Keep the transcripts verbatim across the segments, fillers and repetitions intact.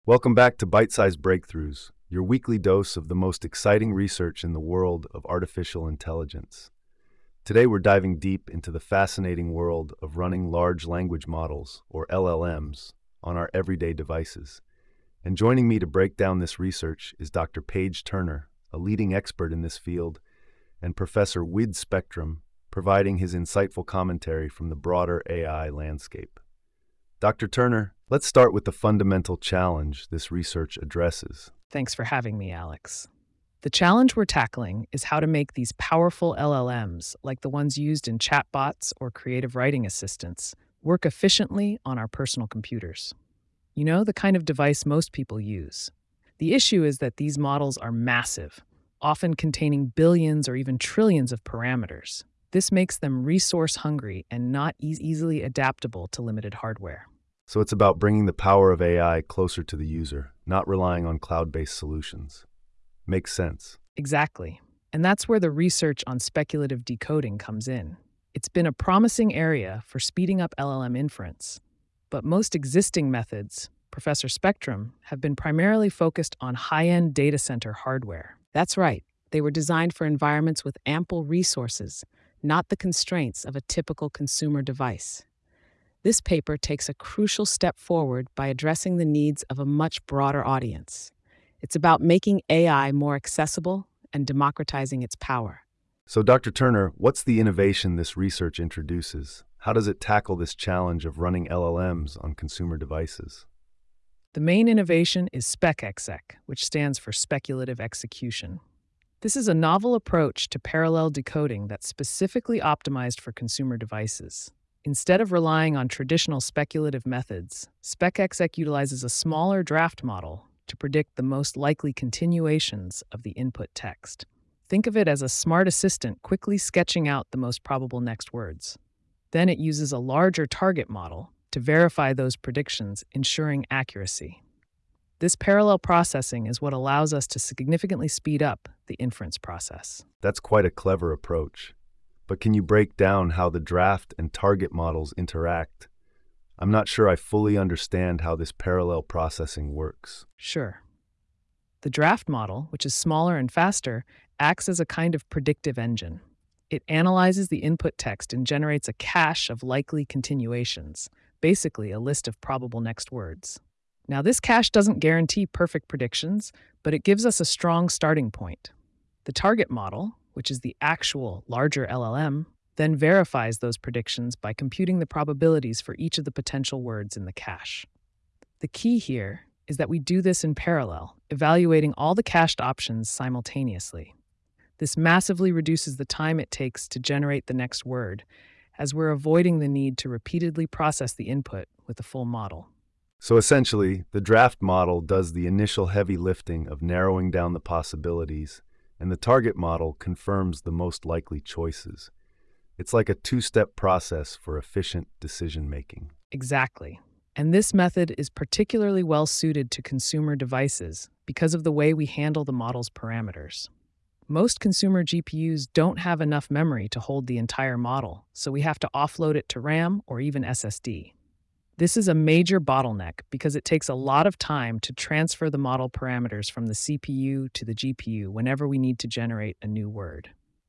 Welcome back to Bite-Sized Breakthroughs, your weekly dose of the most exciting research in the world of artificial intelligence. Today we're diving deep into the fascinating world of running large language models, or L L Ms, on our everyday devices. And joining me to break down this research is Doctor Paige Turner, a leading expert in this field, and Professor Wid Spectrum, providing his insightful commentary from the broader A I landscape. Doctor Turner, let's start with the fundamental challenge this research addresses. Thanks for having me, Alex. The challenge we're tackling is how to make these powerful L L Ms, like the ones used in chatbots or creative writing assistants, work efficiently on our personal computers. You know, the kind of device most people use. The issue is that these models are massive, often containing billions or even trillions of parameters. This makes them resource-hungry and not e- easily adaptable to limited hardware. So it's about bringing the power of A I closer to the user, not relying on cloud-based solutions. Makes sense. Exactly. And that's where the research on speculative decoding comes in. It's been a promising area for speeding up L L M inference. But most existing methods, Professor Spectrum, have been primarily focused on high-end data center hardware. That's right. They were designed for environments with ample resources, not the constraints of a typical consumer device. This paper takes a crucial step forward by addressing the needs of a much broader audience. It's about making A I more accessible and democratizing its power. So, Doctor Turner, what's the innovation this research introduces? How does it tackle this challenge of running L L Ms on consumer devices? The main innovation is SpecExec, which stands for speculative execution. This is a novel approach to parallel decoding that's specifically optimized for consumer devices. Instead of relying on traditional speculative methods, SpecExec utilizes a smaller draft model to predict the most likely continuations of the input text. Think of it as a smart assistant quickly sketching out the most probable next words. Then it uses a larger target model to verify those predictions, ensuring accuracy. This parallel processing is what allows us to significantly speed up the inference process. That's quite a clever approach. But can you break down how the draft and target models interact? I'm not sure I fully understand how this parallel processing works. Sure. The draft model, which is smaller and faster, acts as a kind of predictive engine. It analyzes the input text and generates a cache of likely continuations, basically a list of probable next words. Now, this cache doesn't guarantee perfect predictions, but it gives us a strong starting point. The target model, which is the actual larger L L M, then verifies those predictions by computing the probabilities for each of the potential words in the cache. The key here is that we do this in parallel, evaluating all the cached options simultaneously. This massively reduces the time it takes to generate the next word, as we're avoiding the need to repeatedly process the input with the full model. So essentially, the draft model does the initial heavy lifting of narrowing down the possibilities, and the target model confirms the most likely choices. It's like a two-step process for efficient decision-making. Exactly. And this method is particularly well suited to consumer devices because of the way we handle the model's parameters. Most consumer G P Us don't have enough memory to hold the entire model, so we have to offload it to RAM or even S S D. This is a major bottleneck because it takes a lot of time to transfer the model parameters from the C P U to the G P U whenever we need to generate a new word.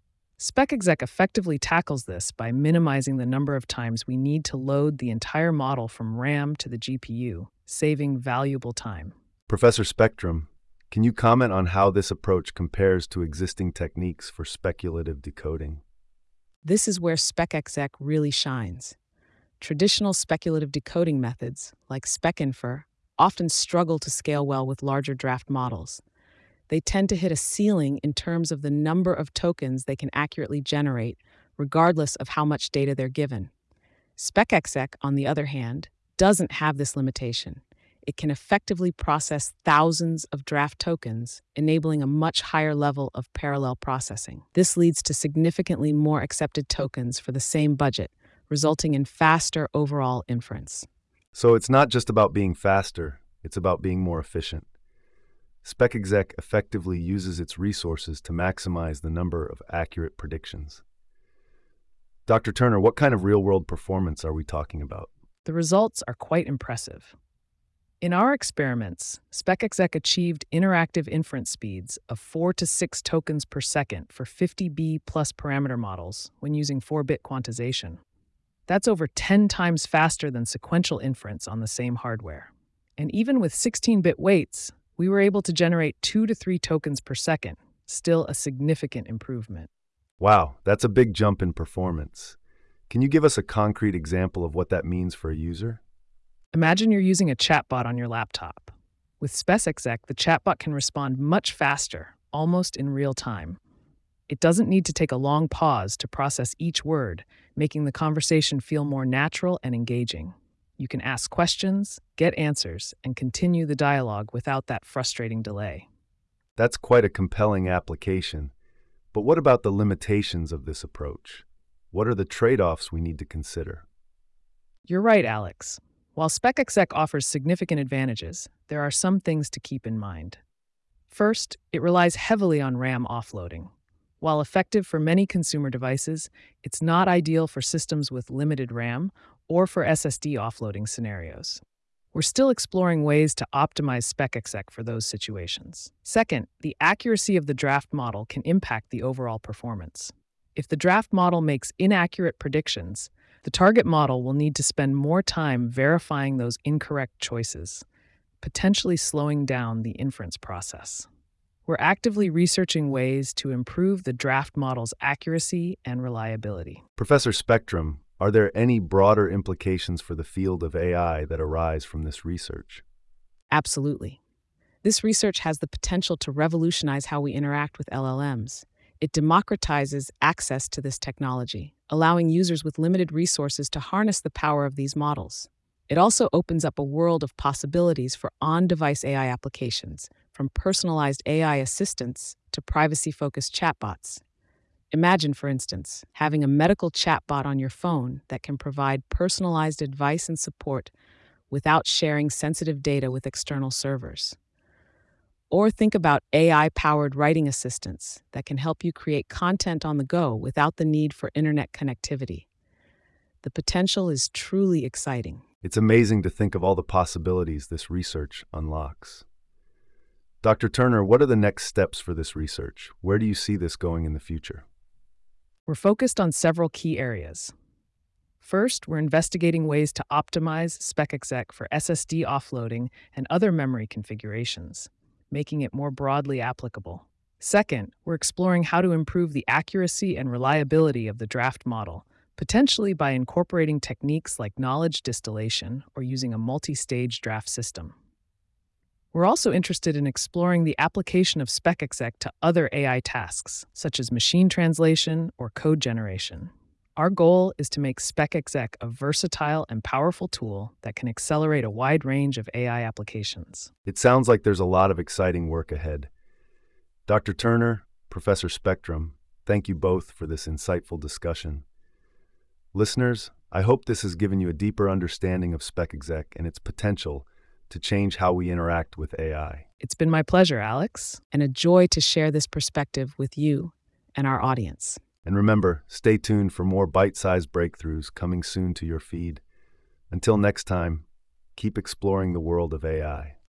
SpecExec effectively tackles this by minimizing the number of times we need to load the entire model from RAM to the G P U, saving valuable time. Professor Spectrum, can you comment on how this approach compares to existing techniques for speculative decoding? This is where SpecExec really shines. Traditional speculative decoding methods, like SpecInfer, often struggle to scale well with larger draft models. They tend to hit a ceiling in terms of the number of tokens they can accurately generate, regardless of how much data they're given. SpecExec, on the other hand, doesn't have this limitation. It can effectively process thousands of draft tokens, enabling a much higher level of parallel processing. This leads to significantly more accepted tokens for the same budget, resulting in faster overall inference. So it's not just about being faster, it's about being more efficient. SpecExec effectively uses its resources to maximize the number of accurate predictions. Doctor Turner, what kind of real-world performance are we talking about? The results are quite impressive. In our experiments, SpecExec achieved interactive inference speeds of four to six tokens per second for fifty B plus parameter models when using four bit quantization. That's over ten times faster than sequential inference on the same hardware. And even with sixteen bit weights, we were able to generate two to three tokens per second, still a significant improvement. Wow, that's a big jump in performance. Can you give us a concrete example of what that means for a user? Imagine you're using a chatbot on your laptop. With SpecExec, the chatbot can respond much faster, almost in real time. It doesn't need to take a long pause to process each word, making the conversation feel more natural and engaging. You can ask questions, get answers, and continue the dialogue without that frustrating delay. That's quite a compelling application. But what about the limitations of this approach? What are the trade-offs we need to consider? You're right, Alex. While SpecExec offers significant advantages, there are some things to keep in mind. First, it relies heavily on RAM offloading. While effective for many consumer devices, it's not ideal for systems with limited RAM or for S S D offloading scenarios. We're still exploring ways to optimize SpecExec for those situations. Second, the accuracy of the draft model can impact the overall performance. If the draft model makes inaccurate predictions, the target model will need to spend more time verifying those incorrect choices, potentially slowing down the inference process. We're actively researching ways to improve the draft model's accuracy and reliability. Professor Spectrum, are there any broader implications for the field of A I that arise from this research? Absolutely. This research has the potential to revolutionize how we interact with L L Ms. It democratizes access to this technology, allowing users with limited resources to harness the power of these models. It also opens up a world of possibilities for on-device A I applications, from personalized A I assistants to privacy-focused chatbots. Imagine, for instance, having a medical chatbot on your phone that can provide personalized advice and support without sharing sensitive data with external servers. Or think about A I-powered writing assistants that can help you create content on the go without the need for internet connectivity. The potential is truly exciting. It's amazing to think of all the possibilities this research unlocks. Doctor Turner, what are the next steps for this research? Where do you see this going in the future? We're focused on several key areas. First, we're investigating ways to optimize SpecExec for S S D offloading and other memory configurations, making it more broadly applicable. Second, we're exploring how to improve the accuracy and reliability of the draft model, potentially by incorporating techniques like knowledge distillation or using a multi-stage draft system. We're also interested in exploring the application of SpecExec to other A I tasks, such as machine translation or code generation. Our goal is to make SpecExec a versatile and powerful tool that can accelerate a wide range of A I applications. It sounds like there's a lot of exciting work ahead. Doctor Turner, Professor Spectrum, thank you both for this insightful discussion. Listeners, I hope this has given you a deeper understanding of SpecExec and its potential to change how we interact with A I. It's been my pleasure, Alex. And a joy to share this perspective with you and our audience. And remember, stay tuned for more bite-sized breakthroughs coming soon to your feed. Until next time, keep exploring the world of A I.